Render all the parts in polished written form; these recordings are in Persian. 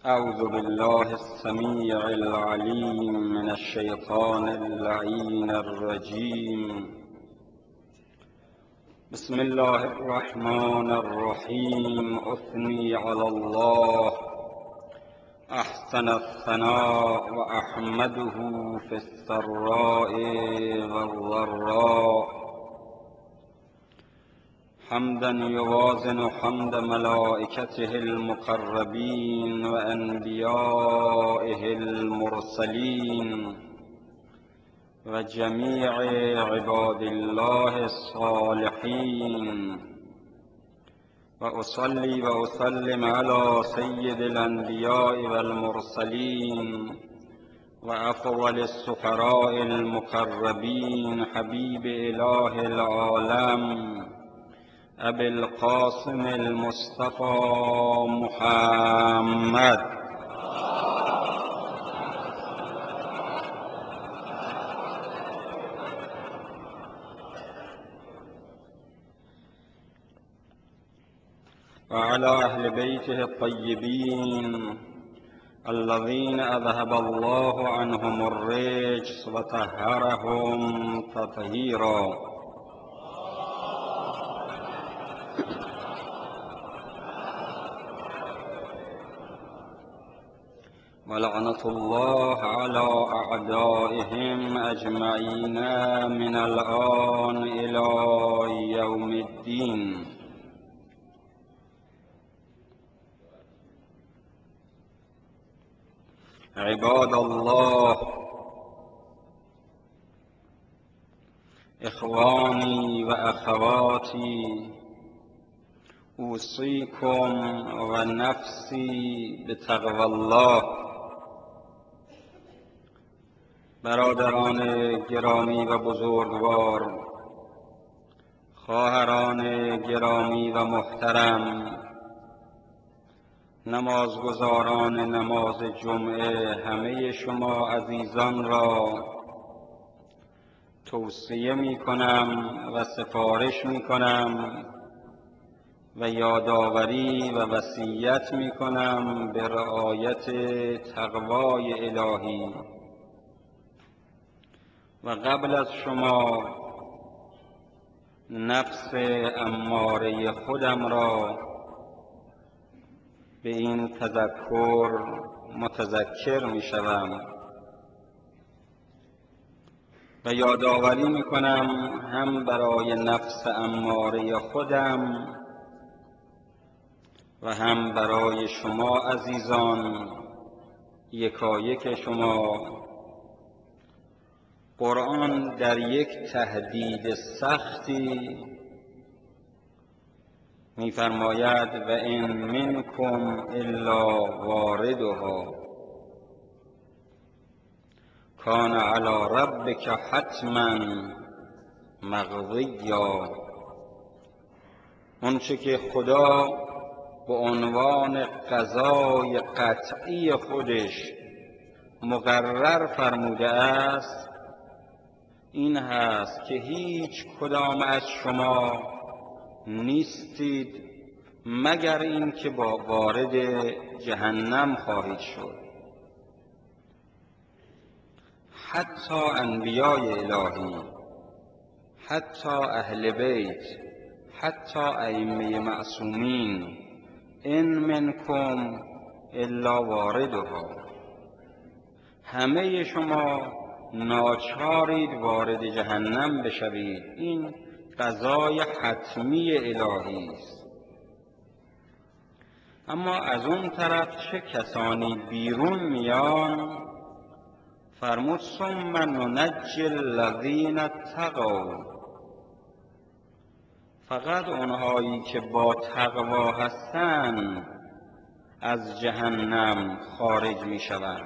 أعوذ بالله السميع العليم من الشيطان اللعين الرجيم. بسم الله الرحمن الرحيم. أثني على الله أحسن الثناء وأحمده في السراء والضراء حمدا يوازن حمد ملائكته المقربين وأنبيائه المرسلين وجميع عباد الله الصالحين، وأصلي وأسلم على سيد الأنبياء والمرسلين وأفضل السفراء المقربين حبيب إله العالم أبي القاسم المصطفى محمد وعلى أهل بيته الطيبين الذين أذهب الله عنهم الرجس وطهرهم تطهيرا. ولعنة الله على أعدائهم أجمعين من الآن إلى يوم الدين. عباد الله، إخواني وأخواتي، أوصيكم ونفسي بتقوى الله. برادران گرامی و بزرگوار، خواهران گرامی و محترم، نمازگزاران نماز جمعه، همه شما عزیزان را توصیه می کنم و سفارش می کنم و یادآوری و وصیت می کنم به رعایت تقوای الهی. و قبل از شما نفس اماره خودم را به این تذکر متذکر می شوم و یادآوری می کنم هم برای نفس اماره خودم و هم برای شما عزیزان، یکایک شما. قرآن در یک تهدید سختی می‌فرماید و ان منکم الا واردها کان علی ربک حتما مقضیا. اونچه که خدا به عنوان قضای قطعی خودش مقرر فرموده است این هست که هیچ کدام از شما نیستید مگر این که با وارد جهنم خواهید شد. حتی انبیای الهی، حتی اهل بیت، حتی ائمه معصومین، ان منکم الا واردها، همه شما ناچارید وارد جهنم بشوید. این قضای حتمی الهی است. اما از اون طرف چه کسانی بیرون میان؟ فرمود ثم ننجی الذین اتقوا، فقط اونهایی که با تقوا هستند از جهنم خارج میشوند.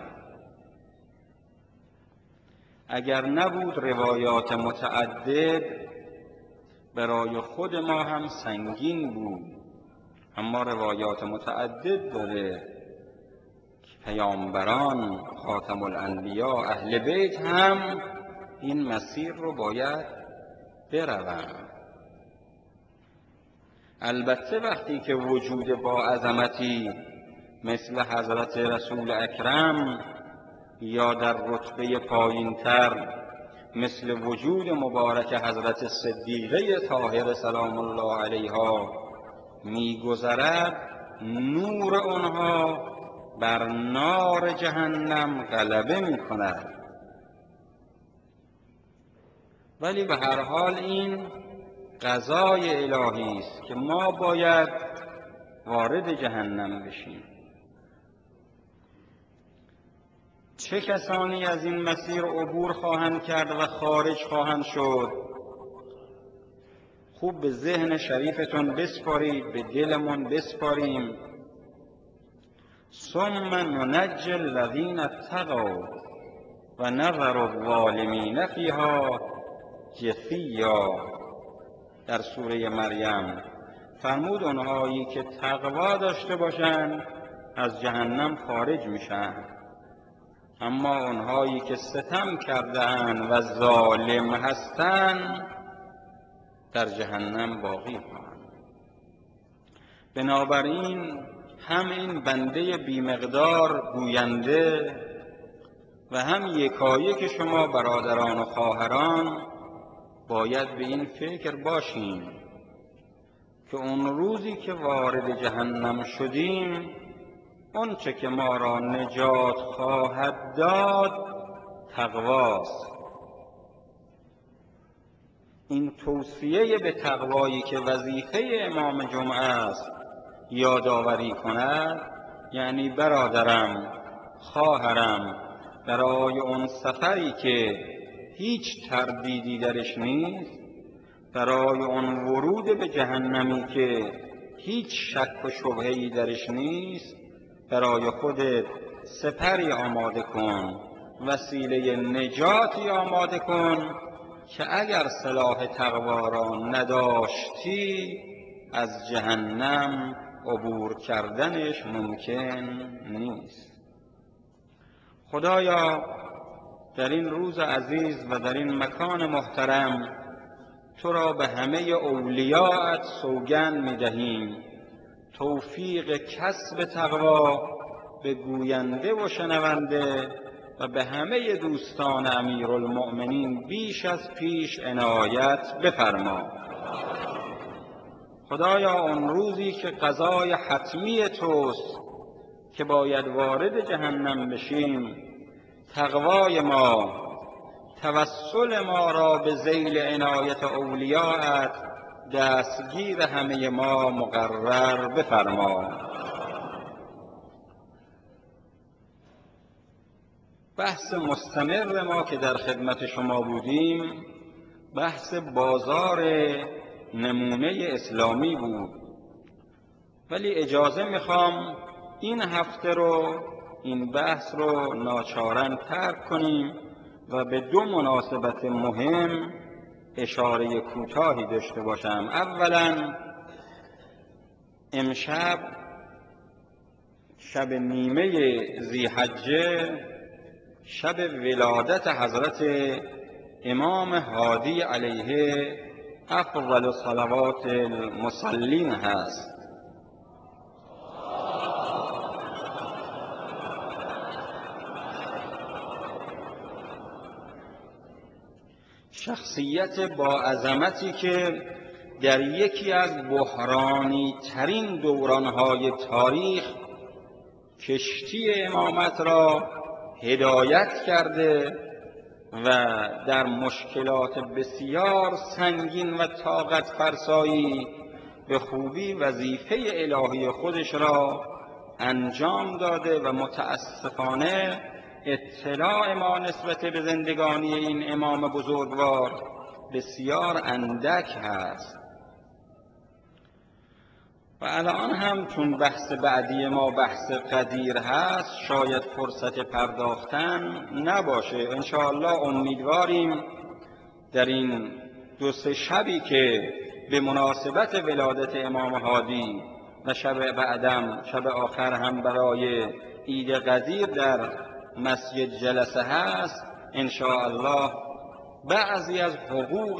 اگر نبود روایات متعدد برای خود ما هم سنگین بود، اما روایات متعدد داره که پیامبران، خاتم الانبیا، اهل بیت هم این مسیر رو باید بروند. البته وقتی که وجود با عظمتی مثل حضرت رسول اکرم یا در رتبه پایینتر مثل وجود مبارک حضرت صدیقه طاهره سلام الله علیها می‌گذرد، نور آنها بر نار جهنم غلبه می‌کند. ولی به هر حال این قضای الهی است که ما باید وارد جهنم بشیم. چه کسانی از این مسیر عبور خواهند کرد و خارج خواهند شد؟ خوب به ذهن شریفتون بسپارید، به دلمون بسپاریم. ثم ننجی الذین اتقوا و نذر الظالمین فیها جثیا. در سوره مریم فرمود اونهایی که تقوا داشته باشند از جهنم خارج میشن، اما اونهایی که ستم کرده‌اند و ظالم هستند در جهنم باقی خواهند. بنابراین هم این بنده بیمقدار گوینده و هم یکایک شما برادران و خواهران باید به این فکر باشیم که اون روزی که وارد جهنم شدیم، اون چه که ما را نجات خواهد داد تقواست. این توصیه به تقوایی که وظیفه امام جمعه است یادآوری کند، یعنی برادرم، خواهرم، برای اون سفری که هیچ تردیدی درش نیست، برای اون ورود به جهنمی که هیچ شک و شبهه‌ای درش نیست، برای خودت سپری آماده کن، وسیله نجاتی آماده کن که اگر سلاح تقوا را نداشتی از جهنم عبور کردنش ممکن نیست. خدایا در این روز عزیز و در این مکان محترم تو را به همه اولیاءت سوگند می‌دهیم توفیق کسب تقوا به گوینده و شنونده و به همه دوستان امیرالمؤمنین بیش از پیش عنایت بفرما. خدایا اون روزی که قضای حتمی توست که باید وارد جهنم بشیم، تقوای ما، توسل ما را به ذیل عنایت اولیاءت دستگیر همه ما مقرر بفرما. بحث مستمر ما که در خدمت شما بودیم بحث بازار نمونه اسلامی بود، ولی اجازه میخوام این هفته رو این بحث رو ناچارن ترک کنیم و به دو مناسبت مهم اشاره کوتاهی داشته باشم. اولا امشب شب نیمه ذی‌حجه، شب ولادت حضرت امام هادی علیه افضل الصلوات المصلین هست. شخصیت با عظمتی که در یکی از بحرانی ترین دورانهای تاریخ کشتی امامت را هدایت کرده و در مشکلات بسیار سنگین و طاقت فرسایی به خوبی وظیفه الهی خودش را انجام داده و متاسفانه اطلاع ما نسبت به زندگانی این امام بزرگوار بسیار اندک هست. و الان هم چون بحث بعدی ما بحث قدیر هست شاید فرصت پرداختن نباشه. انشاءالله امیدواریم در این دو سه شبی که به مناسبت ولادت امام هادی و شب بعدم شب آخر هم برای عید قدیر در مسجد جلسه هست، انشاءالله بعضی از حقوق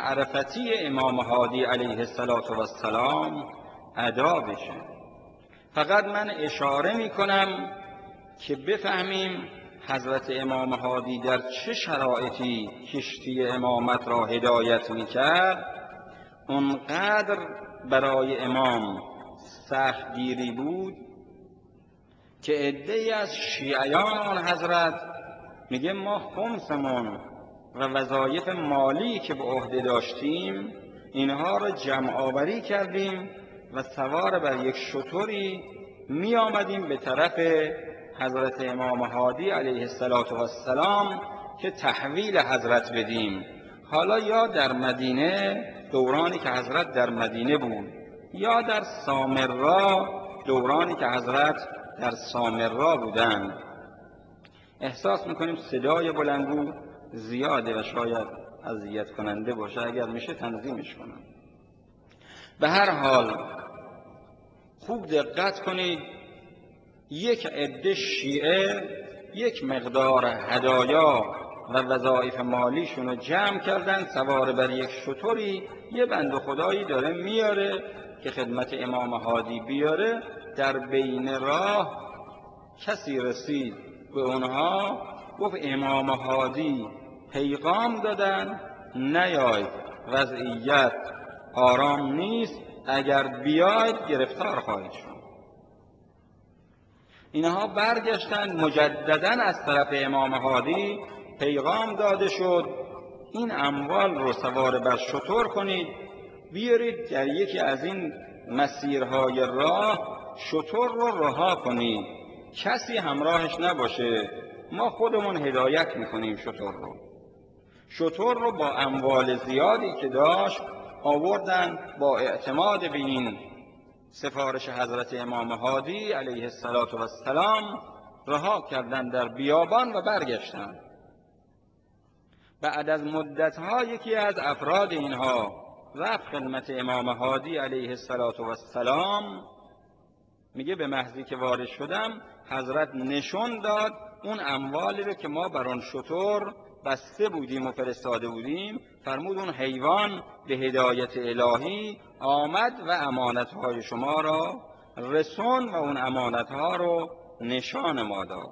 معرفتی امام هادی علیه السلام ادا بشه. فقط من اشاره میکنم که بفهمیم حضرت امام هادی در چه شرایطی کشتی امامت را هدایت میکرد. اونقدر برای امام سختگیری بود که عده‌ای از شیعیان آن حضرت میگه ما خمسمون و وظایف مالی که به عهده داشتیم اینها را جمع آوری کردیم و سوار بر یک شتری می آمدیم به طرف حضرت امام هادی علیه السلام که تحویل حضرت بدیم. حالا یا در مدینه دورانی که حضرت در مدینه بود، یا در سامرا دورانی که حضرت در سامرا بودند. احساس میکنیم صدای بلندگو زیاده و شاید اذیت کننده باشه، اگر میشه تنظیمش کنم. به هر حال خوب دقت کنید، یک عده شیعه یک مقدار هدایا و وظایف مالیشون رو جمع کردن، سوار بر یک شتری یه بنده خدایی داره میاره که خدمت امام هادی بیاره. در بین راه کسی رسید به اونها گفت امام هادی پیغام دادن نیاید، وضعیت آرام نیست، اگر بیاید گرفتار خواهید شد. اینها برگشتند، مجددا از طرف امام هادی پیغام داده شد این اموال رو سوار بر شتر کنید، بیارید در یکی از این مسیرهای راه شتر رو رها کنید، کسی همراهش نباشه، ما خودمون هدایت میکنیم شتر رو با اموال زیادی که داشت آوردن، با اعتماد به این سفارش حضرت امام هادی علیه السلام رها کردن در بیابان و برگشتن. بعد از مدتها یکی از افراد اینها رفت خدمت امام هادی علیه السلام، میگه به محضی که وارد شدم حضرت نشون داد اون اموالی رو که ما بر آن شتر بسته بودیم و فرستاده بودیم، فرمود اون حیوان به هدایت الهی آمد و امانتهای شما را رسون و اون امانتها رو نشان ما داد.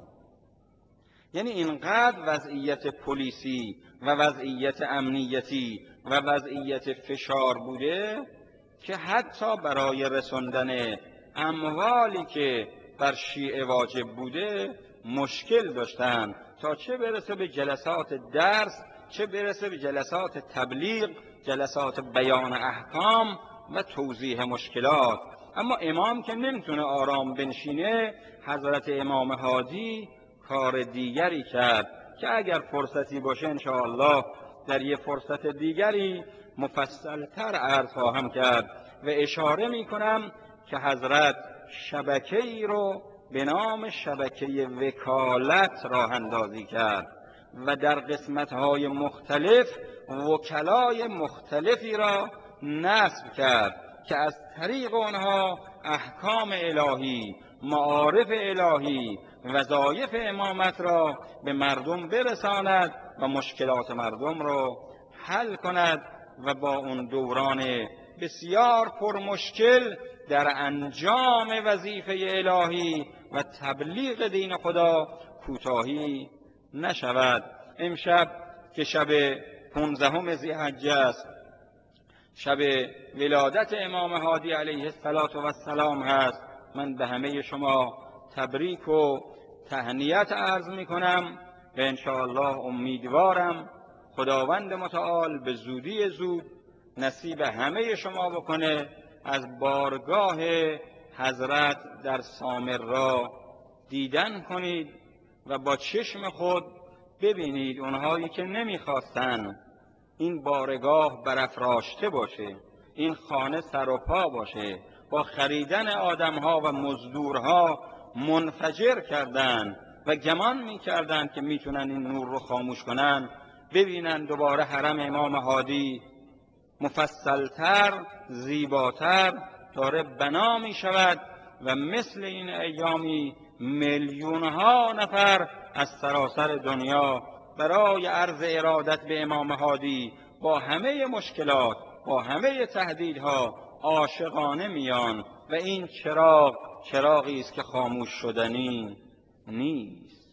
یعنی اینقدر وضعیت پلیسی و وضعیت امنیتی و وضعیت فشار بوده که حتی برای رساندن اموالی که بر شیعه واجب بوده مشکل داشتن، تا چه برسه به جلسات درس، چه برسه به جلسات تبلیغ، جلسات بیان احکام و توضیح مشکلات. اما امام که نمیتونه آرام بنشینه، حضرت امام هادی کار دیگری کرد که اگر فرصتی باشه انشاءالله در یه فرصت دیگری مفصلتر عرض خواهم کرد و اشاره میکنم که حضرت شبکه‌ای رو به نام شبکه وکالت راه اندازی کرد و در قسمت‌های مختلف وکلای مختلفی را نصب کرد که از طریق آنها احکام الهی، معارف الهی، وظایف امامت را به مردم برساند و مشکلات مردم را حل کند و با اون دوران بسیار پرمشکل در انجام وظیفه الهی و تبلیغ دین خدا کوتاهی نشود. امشب که شب 15 ذی‌حجه است، شب ولادت امام هادی علیه السلام هست، من به همه شما تبریک و تهنیت عرض می کنم و انشاءالله امیدوارم خداوند متعال به زودی زود نصیب همه شما بکنه از بارگاه حضرت در سامرا دیدن کنید و با چشم خود ببینید اونهایی که نمیخواستن این بارگاه برافراشته باشه، این خانه سر و پا باشه، با خریدن آدمها و مزدورها منفجر کردن و گمان میکردن که میتونن این نور رو خاموش کنن، ببینن دوباره حرم امام هادی مفصلتر، زیباتر داره بنا می شود و مثل این ایامی میلیونها نفر از سراسر دنیا برای عرض ارادت به امام هادی با همه مشکلات، با همه تهدیدها عاشقانه میان و این چراغی است که خاموش شدنی نیست.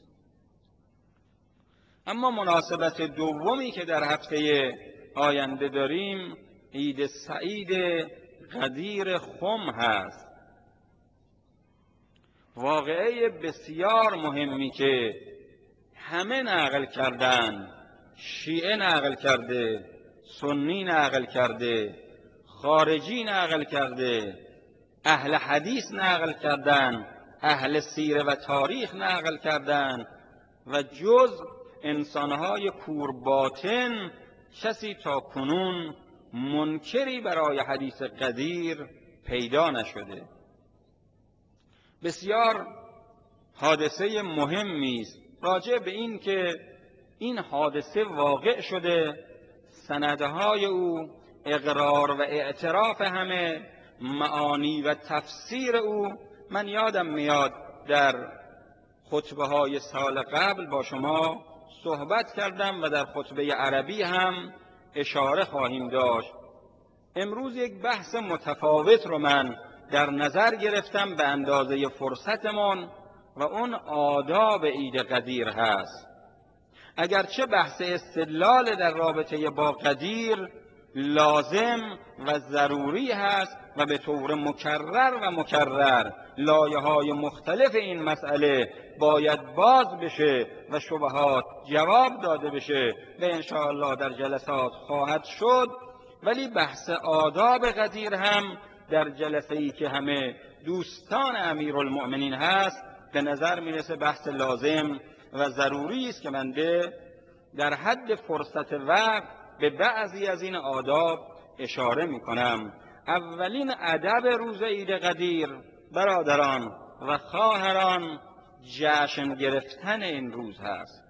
اما مناسبت دومی که در هفته آینده داریم عید سعید غدیر خم هست. واقعه بسیار مهمی که همه نقل کردن، شیعه نقل کرده، سنی نقل کرده، خارجی نقل کرده، اهل حدیث نقل کردن، اهل سیره و تاریخ نقل کردن و جز انسانهای کورباطن کسی تا کنون منکری برای حدیث غدیر پیدا نشده. بسیار حادثه مهمی است راجع به این که این حادثه واقع شده، سندهای او، اقرار و اعتراف همه، معانی و تفسیر او. من یادم میاد در خطبه های سال قبل با شما صحبت کردم و در خطبه عربی هم اشاره خواهیم داشت. امروز یک بحث متفاوت رو من در نظر گرفتم به اندازه فرصتمان و اون آداب عید غدیر هست. اگرچه بحث استدلال در رابطه با غدیر لازم و ضروری هست و به طور مکرر لایه‌های مختلف این مسئله باید باز بشه و شبهات جواب داده بشه و انشاءالله در جلسات خواهد شد، ولی بحث آداب غدیر هم در جلسه‌ای که همه دوستان امیرالمؤمنین هست به نظر میرسه بحث لازم و ضروری است که من در حد فرصت وقت به بعضی از این آداب اشاره میکنم. اولین ادب روز عید غدیر برادران و خواهران جشن گرفتن این روز هست.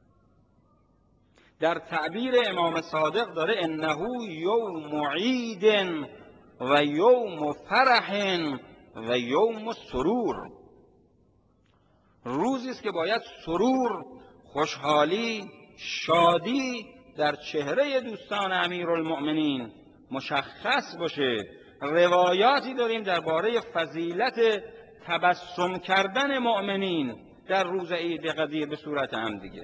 در تعبیر امام صادق داره انه یوم عید و یوم فرح و یوم سرور. روزی است که باید سرور، خوشحالی، شادی در چهره دوستان امیرالمؤمنین مشخص باشه. روایاتی داریم درباره فضیلت تبسم کردن مؤمنین در روز عید غدیر به صورت همدیگه.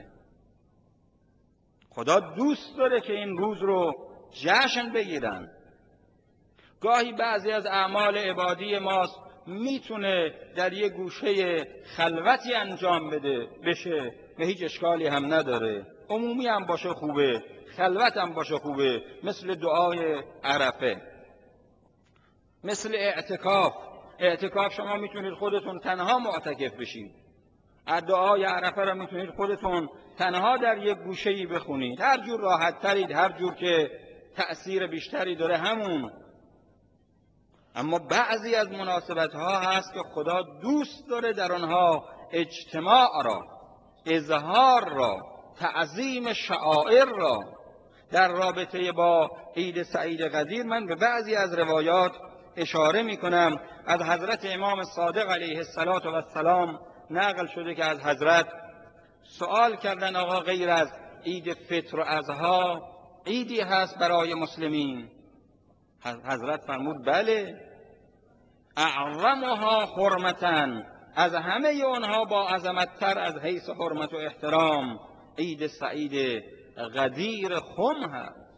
خدا دوست داره که این روز رو جشن بگیرن. گاهی بعضی از اعمال عبادی ماست میتونه در یک گوشه خلوتی انجام بشه و هیچ اشکالی هم نداره، عمومی هم باشه خوبه، خلوت هم باشه خوبه، مثل دعای عرفه، مثل اعتکاف شما میتونید خودتون تنها معتکف بشید، دعای عرفه را میتونید خودتون تنها در یک گوشه‌ای بخونید، هر جور راحت ترید، هر جور که تأثیر بیشتری داره همون. اما بعضی از مناسبت ها هست که خدا دوست داره در آنها اجتماع را، اظهار را، تعظیم شعائر را. در رابطه با عید سعید غدیر من به بعضی از روایات اشاره می کنم. از حضرت امام صادق علیه السلام نقل شده که از حضرت سوال کردن آقا غیر از عید فطر و اضحی عیدی هست برای مسلمین؟ حضرت فرمود بله، اعظمها حرمتاً، از همه اونها با عظمت‌تر از حیث حرمت و احترام عید سعید غدیر خم هست.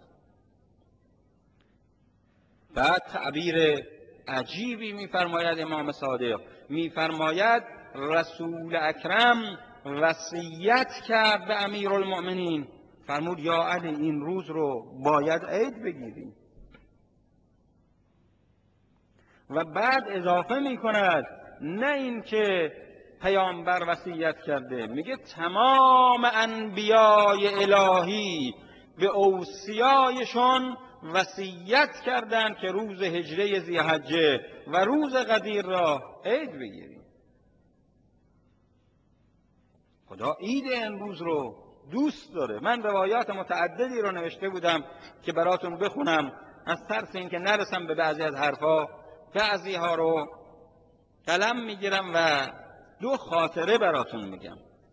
بعد تعبیر عجیبی می‌فرماید امام صادق، می‌فرماید رسول اکرم وصیت کرد به امیرالمؤمنین، فرمود یا علی این روز رو باید عید بگیریم. و بعد اضافه می کند نه این که پیامبر وصیت کرده، میگه تمام انبیای الهی به اوصیایشون وصیت کردند که روز هجره ذی‌حجه و روز غدیر را عید بگیریم. خدا عید امروز رو دوست داره. من روایات متعددی رو نوشته بودم که براتون بخونم، از ترس اینکه نرسم به بعضی از حرفا بعضی ها رو قلم میگیرم و دو خاطره براتون میگم.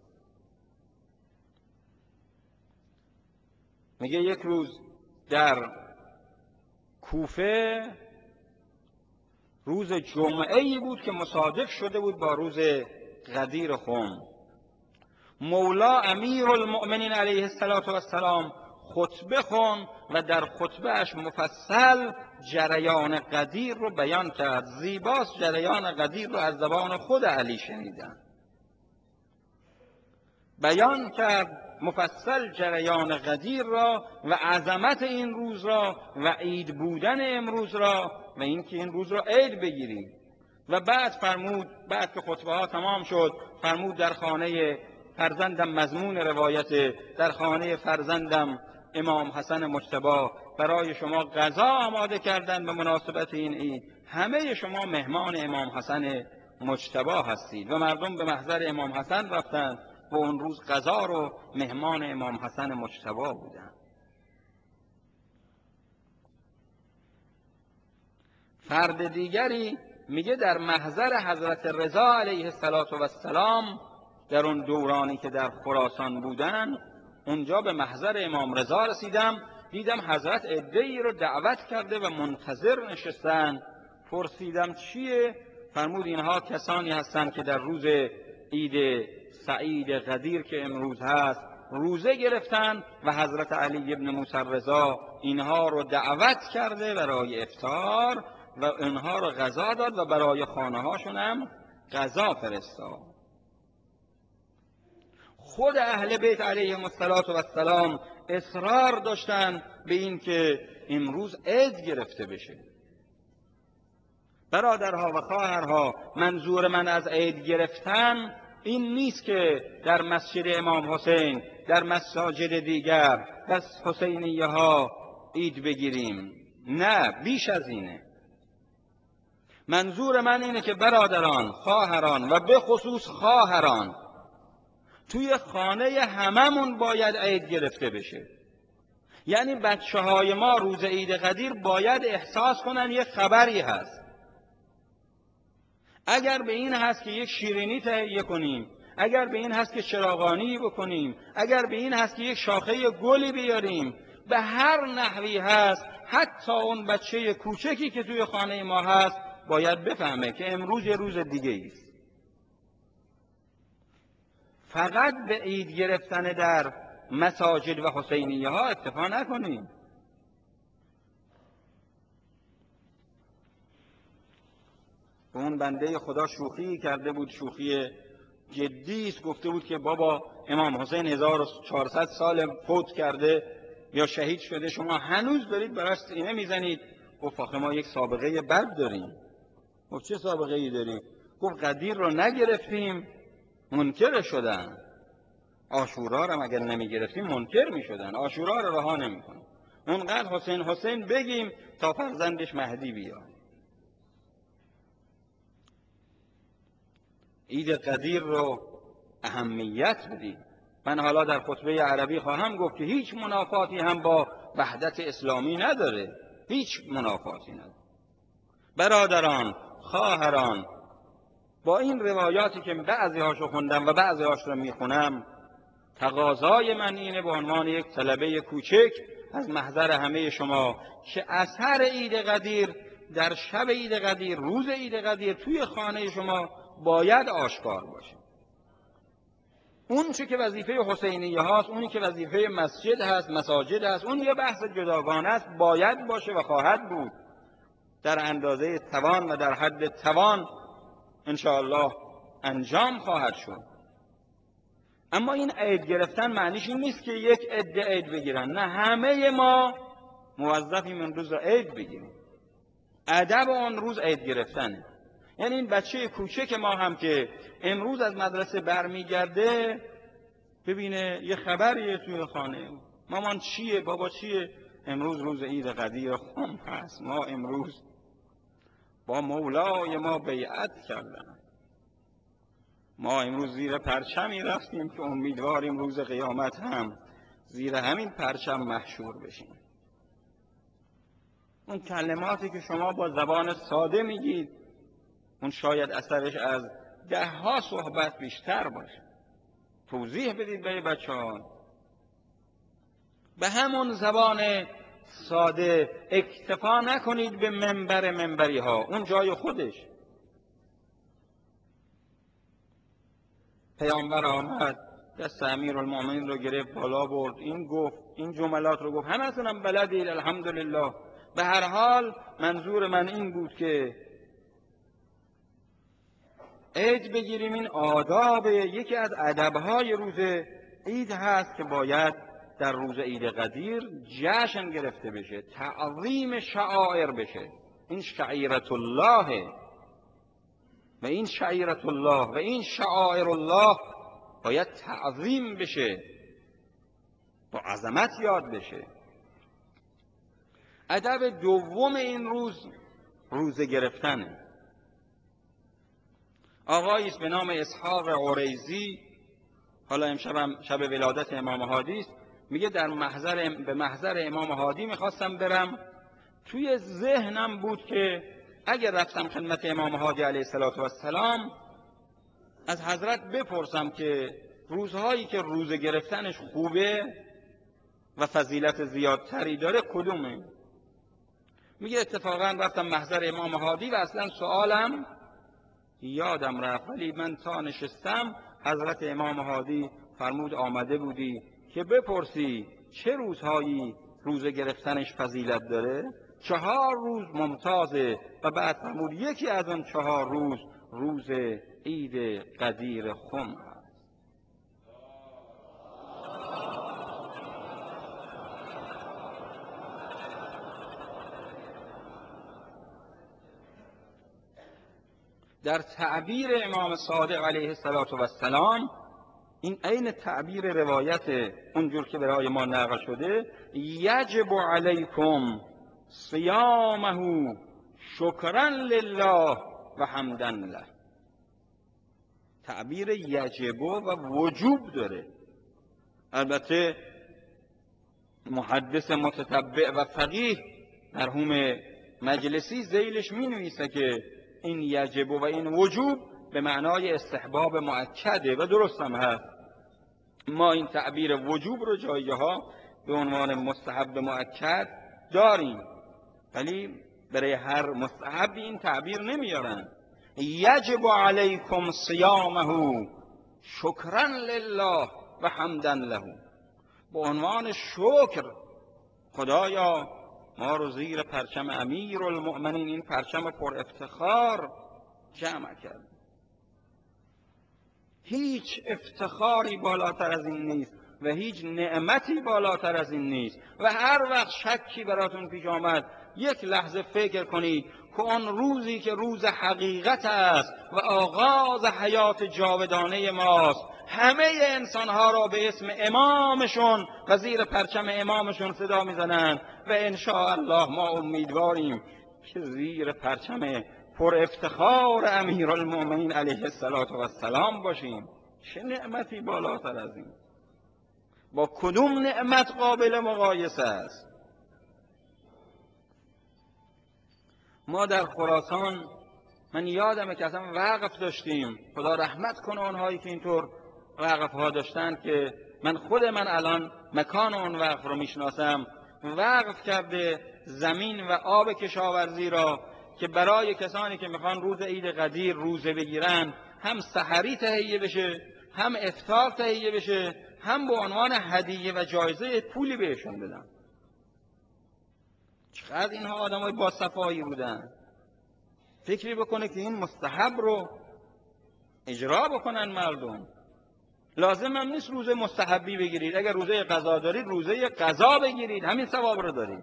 میگه یک روز در کوفه روز جمعه‌ای بود که مصادف شده بود با روز غدیر خم. مولا امیرالمؤمنین علیه السلام خطبه خون و در خطبهش مفصل جریان غدیر رو بیان کرد. زیباست جریان غدیر رو از زبان خود علی شنیدن. بیان کرد مفصل جریان غدیر را و عظمت این روز را و عید بودن امروز را و اینکه این روز را عید بگیریم. و بعد فرمود، بعد که خطبه ها تمام شد، فرمود در خانه فرزندم، مضمون روایت، در خانه فرزندم امام حسن مجتبی برای شما غذا آماده کردن به مناسبت این عید. همه شما مهمان امام حسن مجتبی هستید. و مردم به محضر امام حسن رفتند و اون روز غذا رو مهمان امام حسن مجتبی بودند. فرد دیگری میگه در محضر حضرت رضا علیه السلام در اون دورانی که در خراسان بودن، اونجا به محضر امام رضا رسیدم، دیدم حضرت عده‌ای رو دعوت کرده و منتظر نشستن. پرسیدم چیه؟ فرمود اینها کسانی هستند که در روز عید سعید غدیر که امروز هست روزه گرفتن و حضرت علی ابن موسی رضا اینها رو دعوت کرده برای افطار و اینها رو غذا داد و برای خانه هاشون هم غذا فرستاد. خود اهل بیت علیهم السلام اصرار داشتن به این که امروز عید گرفته بشه. برادرها و خواهرها، منظور من از عید گرفتن این نیست که در مسجد امام حسین، در مساجد دیگر، در حسینیه ها عید بگیریم. نه، بیش از اینه. منظور من اینه که برادران، خواهران و به خصوص خواهران، توی خانه هممون باید عید گرفته بشه. یعنی بچه های ما روز عید غدیر باید احساس کنن یک خبری هست. اگر به این هست که یک شیرینی تهیه کنیم، اگر به این هست که چراغانی بکنیم، اگر به این هست که یک شاخه گلی بیاریم، به هر نحوی هست، حتی اون بچه کوچکی که توی خانه ما هست باید بفهمه که امروز یه روز دیگه است. فقط به عید گرفتن در مساجد و حسینیه ها اکتفا نکنیم. اون بنده خدا شوخی کرده بود، شوخی جدی است، گفته بود که بابا امام حسین 1400 سال فوت کرده یا شهید شده، شما هنوز دارید براش سینه میزنید. گفت آخه ما یک سابقه بد داریم. گفت چه سابقه ای داریم؟ گفت غدیر رو نگرفتیم منکر شدن، عاشورا رو اگر نمی گرفتیم منکر می شدن، عاشورا رو رها نمی کنن. اونقدر حسین حسین بگیم تا فرزندش مهدی بیاد. عید غدیر رو اهمیت بدیم. من حالا در خطبه عربی خواهم گفت که هیچ منافاتی هم با وحدت اسلامی نداره، هیچ منافاتی نداره. برادران، خواهران، با این روایاتی که بعضی هاشو خوندم و بعضی هاش رو میخونم، تقاضای من اینه به عنوان یک طلبه کوچک از محضر همه شما که اثر عید غدیر در شب عید غدیر، روز عید غدیر توی خانه شما باید آشکار باشه. اون چه که وظیفه حسینیه هاست، اونی که وظیفه مسجد هست، مساجد هست، اون یه بحث جداگانه است، باید باشه و خواهد بود. در اندازه توان و در حد توان انشاءالله انجام خواهد شد. اما این عید گرفتن معنیش این نیست که یک عده عید بگیرن. نه، همه ما موظفیم این روز رو عید بگیریم. ادب اون روز عید گرفتنه. یعنی این بچه کوچک ما هم که امروز از مدرسه برمیگرده ببینه یه خبریه توی خانه، مامان چیه، بابا چیه؟ امروز روز عید غدیر خم هست، ما امروز با مولای ما بیعت کردن، ما امروز زیر پرچمی رفتیم که امیدواریم روز قیامت هم زیر همین پرچم محشور بشیم. اون کلماتی که شما با زبان ساده میگید، اون شاید اثرش از 10 صحبت بیشتر باشه. توضیح بدید به بچه‌ها به همون زبان ساده اکتفا نکنید به منبری ها، اون جای خودش. پیامبر آمد دست امیرالمومنین رو گرفت بالا برد، این گفت، این جملات رو گفت، همتون هم بلدید الحمدلله. به هر حال منظور من این بود که عید بگیریم، این آداب، یکی از ادبهای روز عید هست که باید در روز عید قدیر جشن گرفته بشه، تعظیم شعائر بشه. این شعیرت الله و این شعیرت الله و این شعائر الله باید تعظیم بشه، با عظمت یاد بشه. ادب دوم این روز روزه گرفتنه. آقایی است به نام اسحاق عریضی، حالا امشب شب ولادت امام هادی است، میگه به محضر امام هادی میخواستم برم، توی ذهنم بود که اگر رفتم خدمت امام هادی علیه السلام از حضرت بپرسم که روزهایی که روزه گرفتنش خوبه و فضیلت زیادتری داره کدومه. میگه اتفاقا رفتم محضر امام هادی و اصلا سوالم یادم رفت، ولی من تا نشستم حضرت امام هادی فرمود آمده بودی که بپرسی چه روزهایی روزه گرفتنش فضیلت داره؟ 4 روز ممتازه. و بعد فرمود یکی از اون 4 روز روز عید قدیر خم هست. در تعبیر امام صادق علیه السلام، این عین تعبیر روایت اونجور که برای ما نقل شده، یجب علیکم صیامه شکرا لله و حمدا له. تعبیر یجب و وجوب داره. البته محدث متتبع و فقیه مرحوم مجلسی ذیلش می نویسه که این یجب و این وجوب به معنای استحباب مؤکده و درست هم هست. ما این تعبیر وجوب رو جایه ها به عنوان مستحب مؤکد داریم، ولی برای هر مستحب این تعبیر نمیارن. یجب علیکم صیامه شکرا لله و حمدا له، به عنوان شکر خدایا ما رو زیر پرچم امیرالمؤمنین، این پرچم پر افتخار جمع کرد. هیچ افتخاری بالاتر از این نیست و هیچ نعمتی بالاتر از این نیست. و هر وقت شکی براتون پیش آمد یک لحظه فکر کنید که اون روزی که روز حقیقت است و آغاز حیات جاودانه ماست، همه انسانها را به اسم امامشون و زیر پرچم امامشون صدا میزنند و انشاءالله ما امیدواریم که زیر پرچم پر افتخار امیرالمومنین علیه السلام باشیم. چه نعمتی بالاتر از این؟ با کدوم نعمت قابل مقایسه است؟ ما در خراسان، من یادمه که اصلا وقف داشتیم، خدا رحمت کنه اونهایی که اینطور وقف ها داشتن، که من الان مکان اون وقف رو میشناسم. وقف کرده زمین و آب کشاورزی را که برای کسانی که میخوان روز عید قدیر روزه بگیرن هم سحری تهیه بشه، هم افطار تهیه بشه، هم به عنوان هدیه و جایزه پولی بهشون بدن. چقدر اینها آدمای با صفایی بودن. فکری بکنه که این مستحب رو اجرا بکنن مردم. لازم هم نیست روزه مستحبی بگیرید، اگر روزه قضا دارید روزه قضا بگیرید، همین ثواب رو دارید.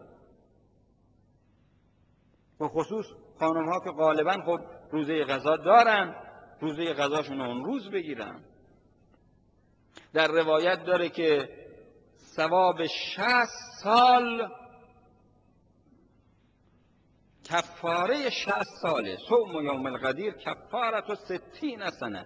و خصوص خانم ها که غالبا خب روزه قضا دارن، روزه قضاشون اون روز بگیرن. در روایت داره که ثواب 60 سال کفاره 60 ساله. صوم یوم القدیر کفارت 60 سنه،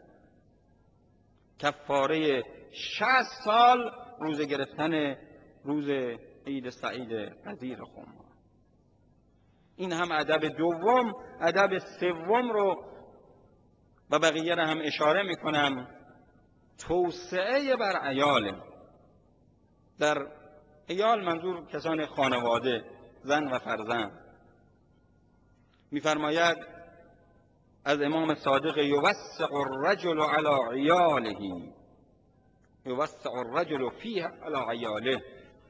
کفاره 60 سال روزه گرفتن روز عید سعید قدیر خم. این هم ادب دوم. ادب سوم رو و بقیه رو هم اشاره میکنم. توسعه بر عیاله. در عیال منظور کسان خانواده، زن و فرزند. می‌فرماید از امام صادق یوسع الرجل علی عیاله، یوسع الرجل فیه علی عیاله.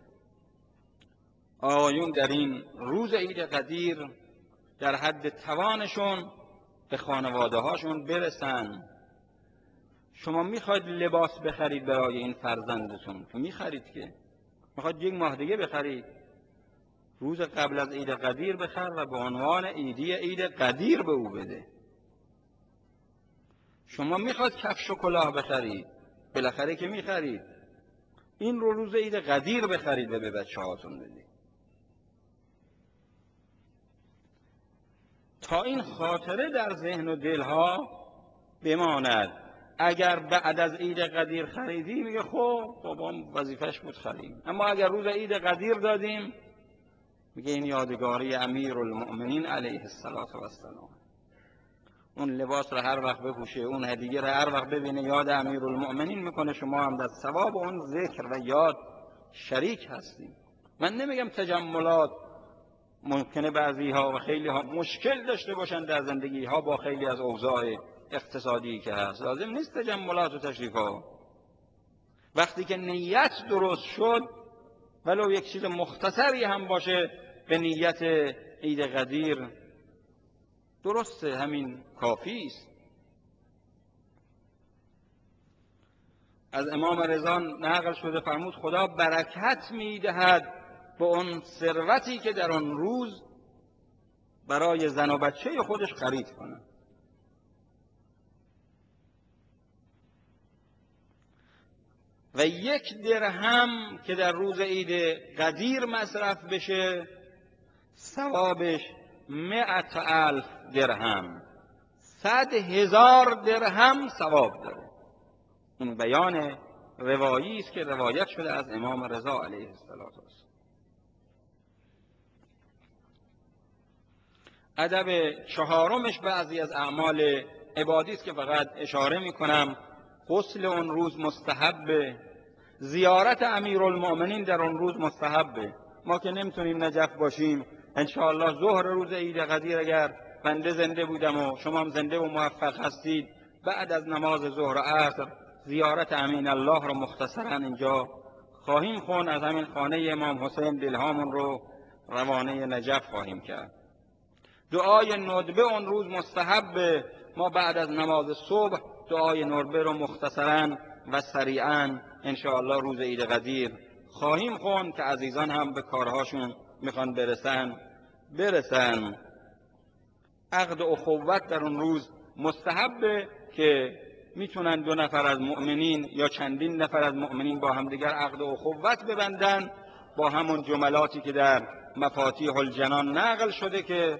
آقایون در این روز عید قدیر در حد توانشون به خانواده هاشون برسن. شما میخواید لباس بخرید برای این فرزندتون که میخرید، که میخواید یک ماه دیگه بخرید، روز قبل از عید قدیر بخر و به عنوان عید قدیر به او بده. شما میخواید کفش و کلاه بخرید، بالاخره که میخرید، این رو روز عید قدیر بخرید و به بچه هاتون بدید. تا این خاطره در ذهن و دلها بماند. اگر بعد از عید قدیر خریدی میگه خب بابام وظیفش بود خرید، اما اگر روز عید قدیر دادیم میگه این یادگاری امیرالمؤمنین علیه السلام. اون لباس رو هر وقت بپوشه، اون هدیه رو هر وقت ببینه یاد امیرالمؤمنین میکنه. شما هم در ثواب اون ذکر و یاد شریک هستیم. من نمیگم تجملات ممکنه بعضی ها و خیلی ها مشکل داشته باشن در زندگی ها با خیلی از اوضاع اقتصادی که هست، لازم نیست تجملات و تشریف ها. وقتی که نیت درست شد، ولو یک چیز مختصری هم باشه به نیت عید قدیر، درسته، همین کافی است. از امام رضا نقل شده فرمود خدا برکت میدهد به اون ثروتی که در آن روز برای زن و بچه خودش خرید کنه. و 1 درهم که در روز عید قدیر مصرف بشه ثوابش 100,000 درهم، 100,000 درهم ثواب داره. این بیان روایی است که روایت شده از امام رضا علیه السلام. ادب چهارمش بعضی از اعمال عبادی است که فقط اشاره میکنم. غسل اون روز مستحبه، زیارت امیرالمؤمنین در اون روز مستحبه. ما که نمیتونیم نجف باشیم، انشاءالله ظهر روز عید قدیر اگر بنده زنده بودم و شما هم زنده و موفق هستید، بعد از نماز ظهر و عصر زیارت امین الله رو مختصرا اینجا خواهیم خوند. از همین خانه امام حسین دلهامون رو روانه نجف خواهیم کرد. دعای ندبه اون روز مستحبه. ما بعد از نماز صبح دعای ندبه رو مختصرا و سریعا انشاءالله روز عید قدیر خواهیم خوند که عزیزان هم به کارهاشون میخوان برسن. عقد اخوت در اون روز مستحبه که میتونن 2 نفر از مؤمنین یا چندین نفر از مؤمنین با همدیگر عقد اخوت ببندن با همون جملاتی که در مفاتیح الجنان نقل شده که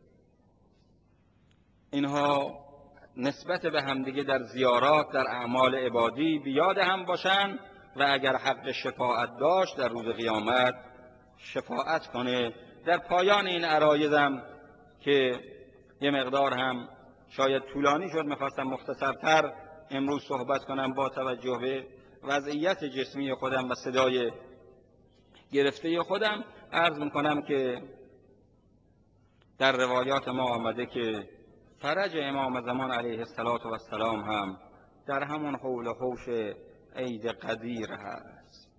اینها نسبت به همدیگه در زیارات، در اعمال عبادی بیاد هم باشن و اگر حق شفاعت داشت در روز قیامت شفاعت کنه. در پایان این عرایضم که یه مقدار هم شاید طولانی شد، میخواستم مختصرتر امروز صحبت کنم با توجه به وضعیت جسمی خودم و صدای گرفته خودم. عرض میکنم که در روایات ما آمده که فرج امام زمان علیه السلام هم در همون حول و حوش عید قدیر هست.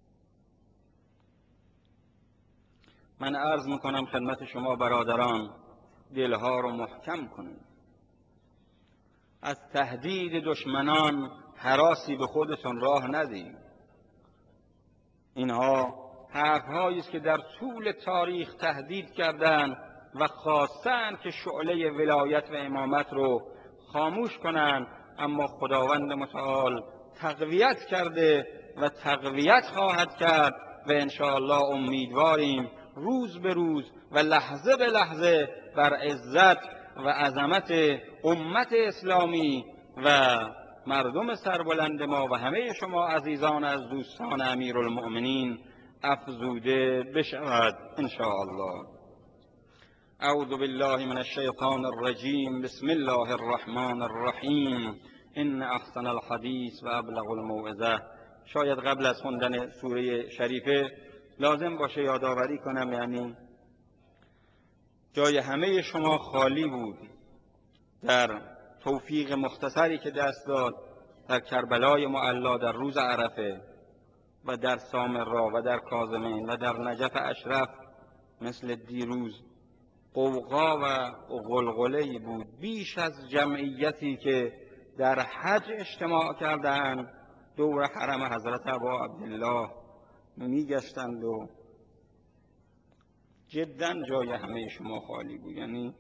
من عرض میکنم خدمت شما برادران، دلها رو محکم کنید. از تهدید دشمنان هراسی به خودتون راه ندید. اینها حرف‌هایی است که در طول تاریخ تهدید کردند و خواستند که شعله ولایت و امامت رو خاموش کنند، اما خداوند متعال تقویت کرده و تقویت خواهد کرد و انشاءالله امیدواریم روز به روز و لحظه به لحظه بر عزت و عظمت امت اسلامی و مردم سربلند ما و همه شما عزیزان از دوستان امیرالمؤمنین افزوده بشود انشاءالله. اعوذ بالله من الشیطان الرجیم. بسم الله الرحمن الرحیم. ان احسن الحدیث و ابلغ الموعظه. شاید قبل از خوندن سوره شریفه لازم باشه یادآوری کنم، یعنی جای همه شما خالی بود در توفیق مختصری که دست داد در کربلای معلا در روز عرفه و در سامرا و در کاظمین و در نجف اشرف. مثل دیروز قوقا و غلغله‌ای بود بیش از جمعیتی که در حج اجتماع کردند دور حرم حضرت ابا عبدالله میگشتند و جدا جای همه شما خالی بود. یعنی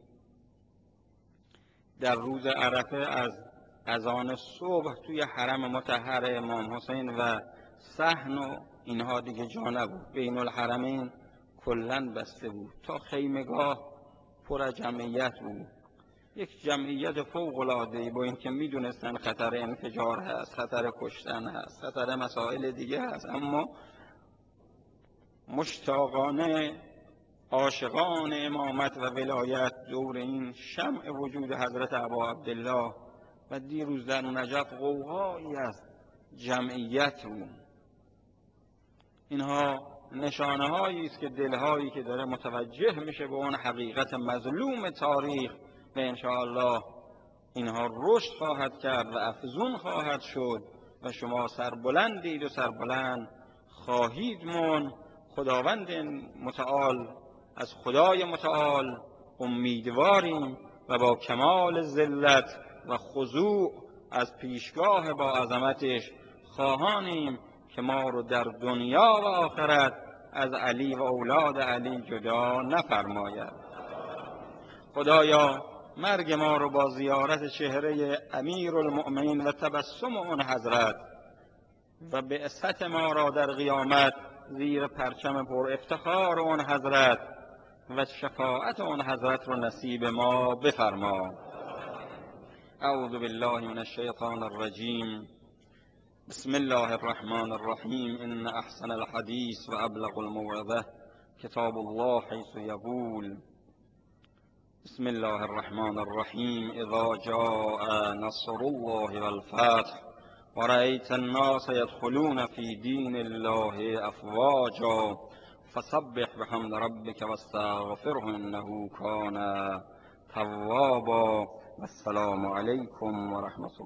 در روز عرفه از اذان صبح توی حرم مطهر امام حسین و صحن و اینها دیگه جا نبود، بین الحرمین کلن بسته بود، تا خیمگاه پر از جمعیت بود، یک جمعیت فوق العاده، با اینکه میدونستن خطر انفجار هست، خطر کشتن هست، خطر مسائل دیگه هست، اما مشتاقانه عاشقان امامت و ولایت دور این شمع وجود حضرت ابا عبدالله. و دیروز در نجف غوغایی از جمعیت بود. اینها نشانه هایی است که دلهایی که داره متوجه میشه به اون حقیقت مظلوم تاریخ و انشاءالله اینها رشد خواهد کرد و افزون خواهد شد و شما سربلندید و سربلند خواهید ماند. خداوند متعال، از خدای متعال امیدواریم و با کمال ذلت و خضوع از پیشگاه با عظمتش خواهانیم که ما رو در دنیا و آخرت از علی و اولاد علی جدا نفرماید. خدایا مرگ ما رو با زیارت چهره امیرالمؤمنین و تبسم اون حضرت و بعثت ما را در قیامت زیر پرچم پر افتخار اون حضرت و شفاعت اون حضرت رو نصیب ما بفرما. اعوذ بالله من الشیطان الرجیم. بسم الله الرحمن الرحیم. ان احسن الحدیث و ابلغ الموعظه کتاب الله حیث یقول بسم الله الرحمن الرحیم اذا جاء نصر الله والفتح ورأيت الناس يدخلون في دين الله افواجا فسبح بحمد ربك واستغفره انه كان توابا. والسلام علیکم و رحمت الله.